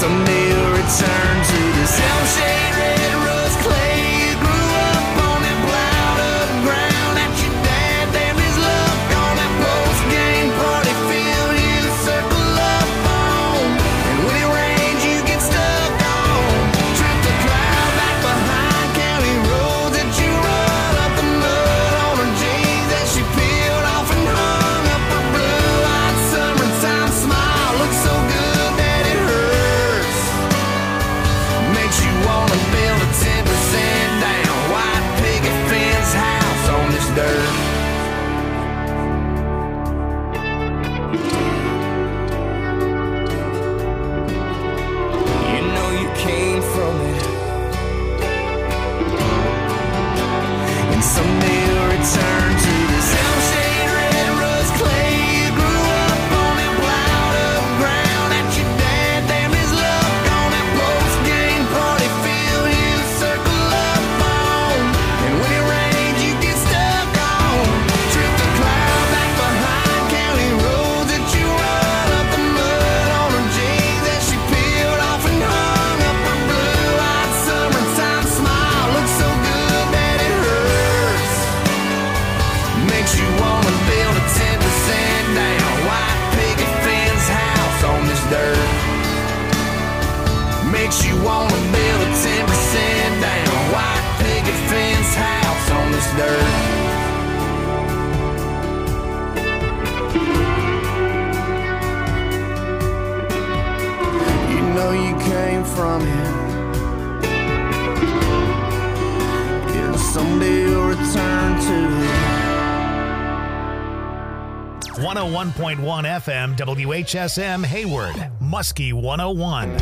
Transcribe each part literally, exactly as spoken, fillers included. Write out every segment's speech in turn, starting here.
someday you'll return to this elm-shade red rust clay. You grew up on that plowed up ground that your dad damned his luck on that post-game party field you circle up on. And when it rains you get stuck on. Trip the cloud back behind county roads that you run up the mud on her jeans that she peeled off and hung up her blue-eyed summertime smile. Looks so good that it hurts. Makes you wanna build a ten percent down white picket fence house on this dirt. You know you came from it, and someday you'll return to this elm-shade red rust clay. You grew up on that plowed up ground that your dad damned his luck on that post-game party field you circle up on. And when it rains you get stuck on. Trip the cloud back behind county roads that you run up the mud on her jeans that she peeled off and hung up her blue-eyed summertime smile. Looks so good that it hurts. Makes you wanna build a ten percent down white picket fence house on this dirt. Makes you wanna build a ten percent down white picket fence house on this dirt. You know you came from it, and someday you'll return to it. one oh one point one F M W H S M Hayward, Muskie one oh one.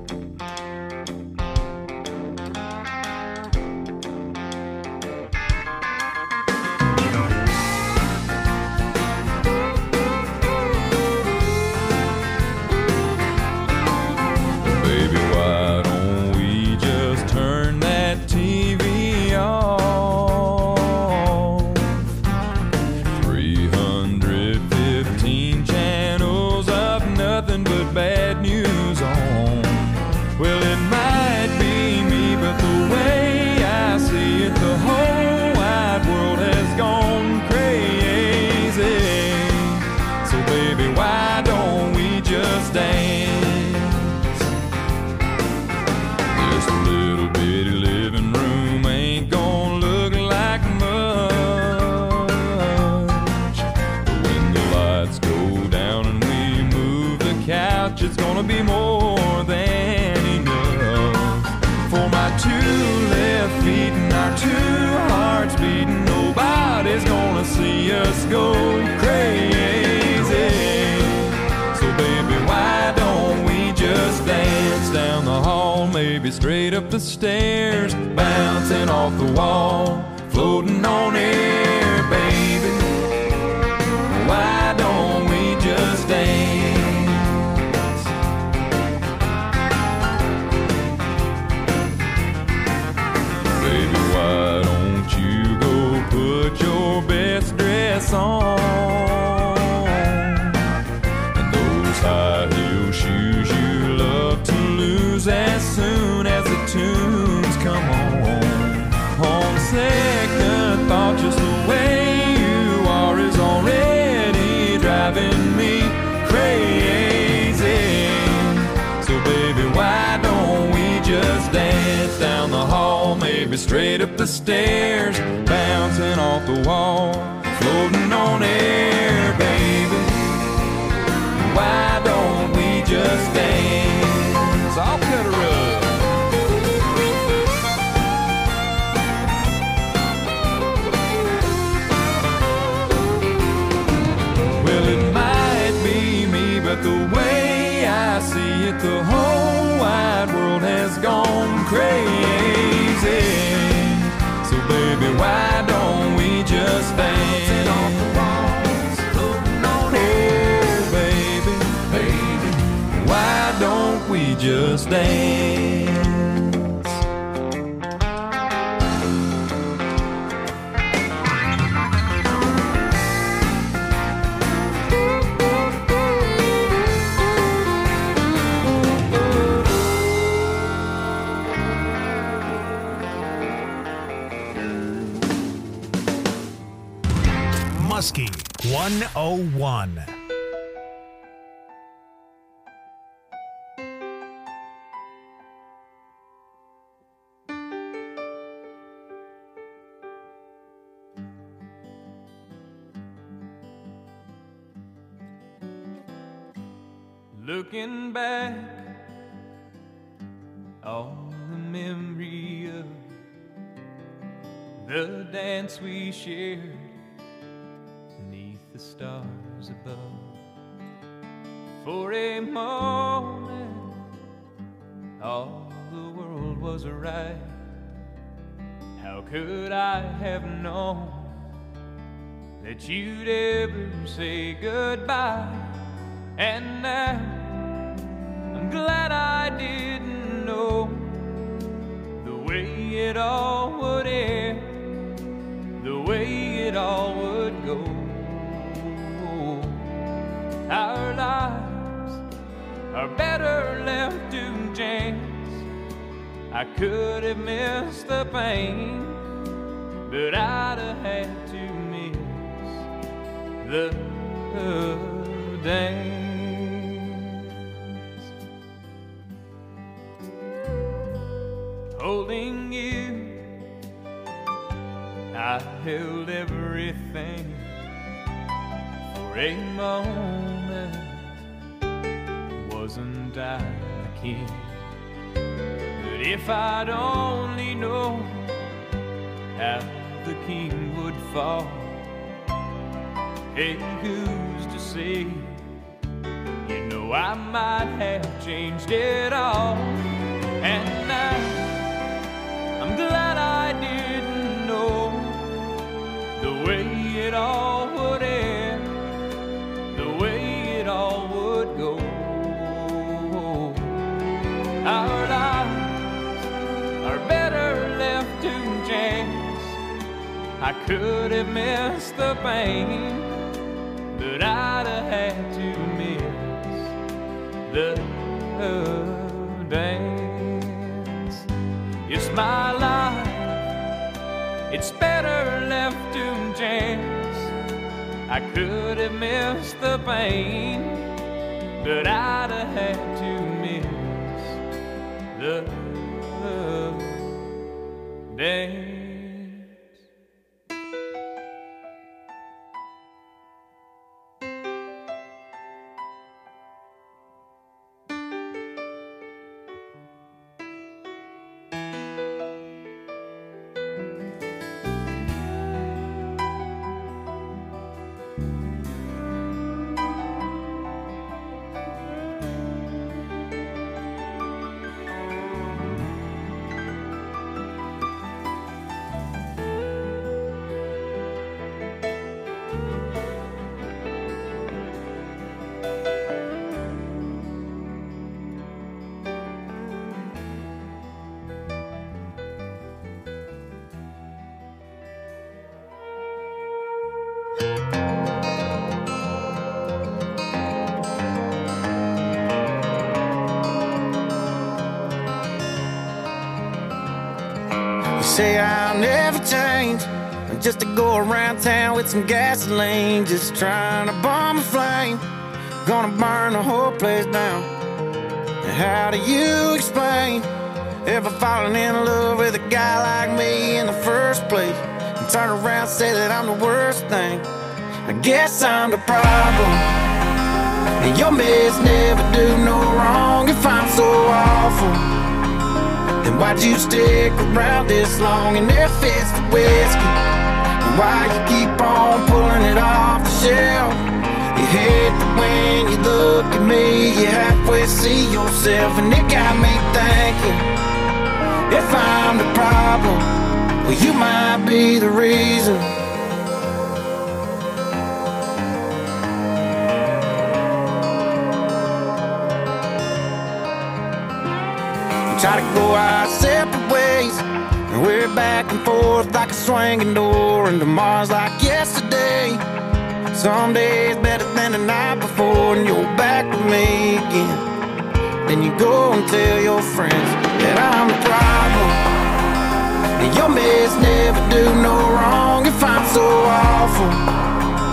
Baby, why don't we just turn that T V off? three hundred fifteen channels of nothing but bad news on. Well, it might be me, but the way I see it, the whole wide world has gone crazy. So baby, why don't we just dance? This little bitty living room ain't gonna look like much. But when the lights go down and we move the couch, it's gonna be more than enough. For my two left feet and our two hearts beating, nobody's gonna see us go crazy. So baby, why don't we just dance down the hall, maybe straight up the stairs, bouncing off the wall, floating on air, baby. Why don't we just dance? Baby, why don't you go put your best dress on? And those high heel shoes you love to lose as soon as the tunes come on. On second thought, just the way you are is already driving me crazy. So baby, why don't we just dance down the hall, maybe straight up the stairs, bouncing off the wall, floating on air, baby. Why don't we just dance? I'll cut her up. Well, it might be me, but the way I see it, the whole wide world has gone crazy. So baby, why don't we just dance? Off the walls, floating on air, baby, baby. Why don't we just dance? Muskie one oh one. Looking back on the memory of the dance we shared beneath the stars above. For a moment, all the world was right. How could I have known that you'd ever say goodbye? And now I'm glad I didn't know the way it all would end, the way it all would go. Our lives are better left to chance. I could have missed the pain, but I'd have had to miss the dance. Holding you, I held everything. For a moment, wasn't I the king? But if I'd only known how the king would fall, hey, who's to say? You know I might have changed it all. And now I'm glad I didn't know the way it all would end, the way it all would go. Our lives are better left to chance. I could have missed the pain, but I'd have had to miss the dance. It's my life, it's better left to chance. I could have missed the pain, but I'd have had to miss the dance. Say I'll never change, just to go around town with some gasoline, just trying to bomb a flame, gonna burn the whole place down. And how do you explain ever falling in love with a guy like me in the first place, and turn around and say that I'm the worst thing? I guess I'm the problem, and your mess never do no wrong. If I'm so awful, then why'd you stick around this long and if it's the whiskey? And why you keep on pulling it off the shelf? You hate that when you look at me, you halfway see yourself. And it got me thinking, if I'm the problem, well, you might be the reason. Try to go our separate ways, and we're back and forth like a swinging door. And tomorrow's like yesterday. Some days better than the night before, and you're back with me again. Then you go and tell your friends that I'm the problem, and your mess never do no wrong. If I'm so awful,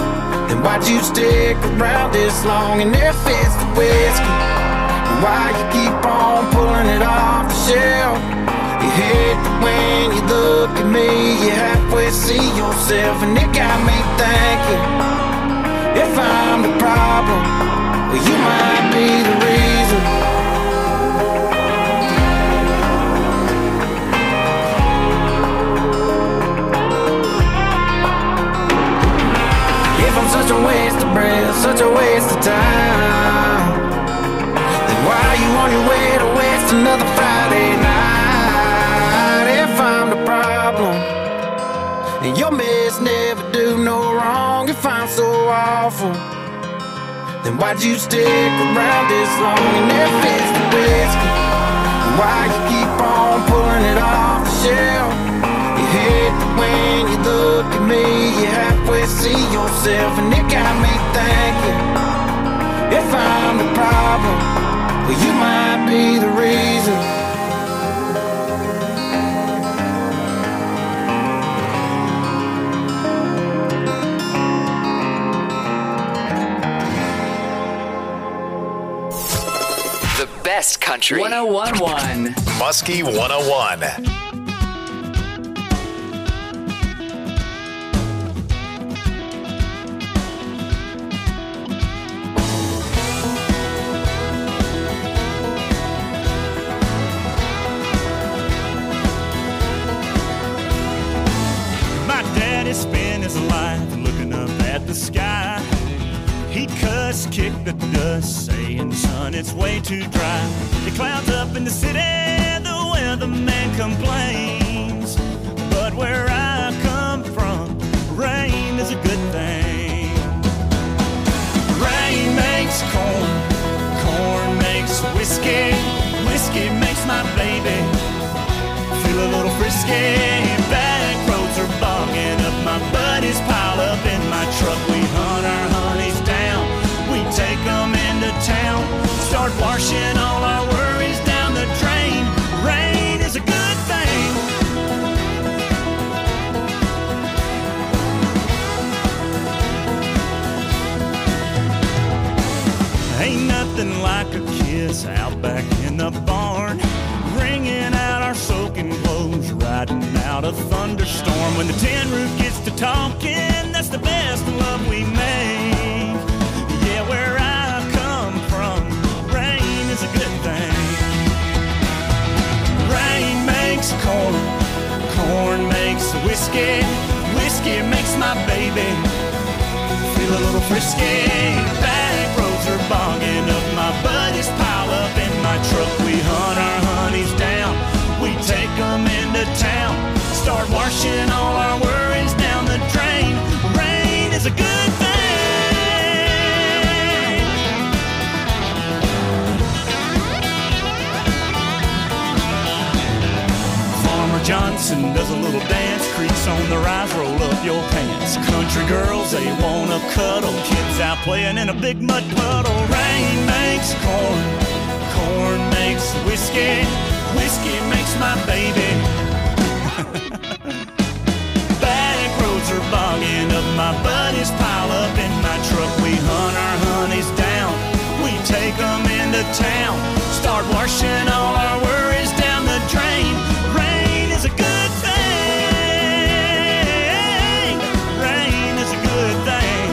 why'd you stick around this long? And if it's the whiskey, why you keep on pulling it off the shelf? You hate that when you look at me, you halfway see yourself. And it got me thinking, if I'm the problem, well, you might be the reason. If I'm such a waste of breath, such a waste of time, then why are you on your way to waste another Friday night? If I'm the problem, and your mess never do no wrong, if I'm so awful, then why'd you stick around this long? And if it's the whiskey, why you keep on pulling it off the shelf? You hate that when you look at me, you halfway see yourself. And it got me thinking, if I'm the problem, well, you might be the reason. Best country. one oh one point one Muskie one oh one. My daddy spent his life looking up at the sky. He cuss, kicked the dust, saying, son, it's way too dry. It clouds up in the city, the weatherman complains. But where I come from, rain is a good thing. Rain makes corn, corn makes whiskey, whiskey makes my baby feel a little frisky. Back roads are bogging up, my buddies pile up in my truck. We hunt our honeys down, we take them into town, start washing all our worries down the drain. Rain is a good thing. Ain't nothing like a kiss out back in the barn, wringing out our soaking clothes, riding out a thunderstorm. When the tin roof gets to talking, that's the best love we make. Yeah, where I come from, rain is a good thing. Rain makes corn, corn makes whiskey, whiskey makes my baby feel a little frisky. Back roads are bogging up, my buddies pile up in my truck. We hunt our honeys down, we take them into town, start washing all our worries down the drain. Rain is a good thing. Farmer Johnson does a little dance, creaks on the rise, roll up your pants. Country girls, they wanna cuddle, kids out playing in a big mud puddle. Rain makes corn, corn makes whiskey, whiskey makes my baby. Back roads are bogging up, my buddies pile up in my truck. We hunt our honeys down, we take them into town, start washing all our worries down the drain. Rain is a good thing. Rain is a good thing.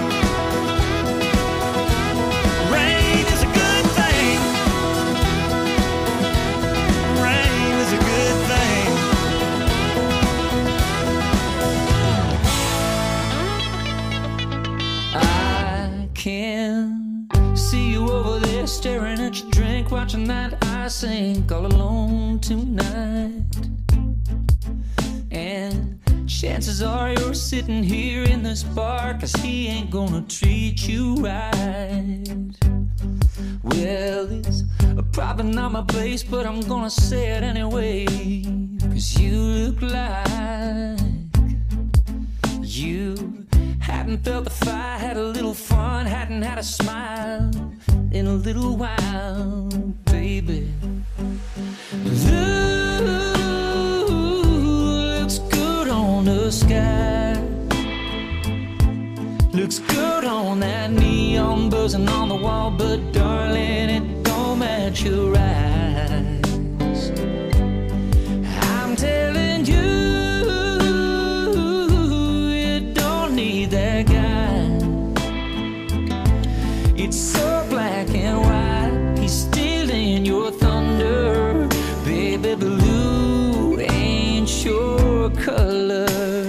Rain is a good thing. Rain is a good thing. I can see you over there staring at your drink, watching that ice sink all alone tonight. And chances are you're sitting here in this bar, 'cause he ain't gonna treat you right. Well, it's probably not my place, but I'm gonna say it anyway, 'cause you look like you hadn't felt the fire, had a little fun, hadn't had a smile in a little while, baby. Blue looks good on the sky, Looks good on that neon buzzing on the wall, but darling, it don't match your eyes. I'm telling you, you don't need that guy. It's so black and white, he's stealing your thunder. Baby blue ain't your color.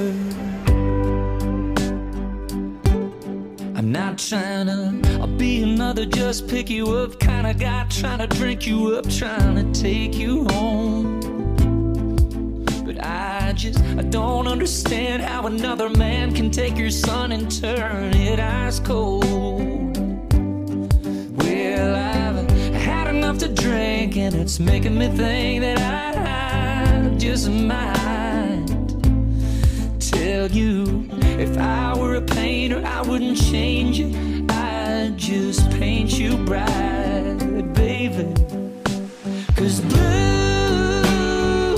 I'm not trying to I'll be another just pick you up kind of guy, trying to drink you up, trying to take you home. But I just, I don't understand how another man can take your sun and turn it ice cold. Well, I've had enough to drink and it's making me think that I just might tell you, if I were a painter, I wouldn't change you, I'd just paint you bright.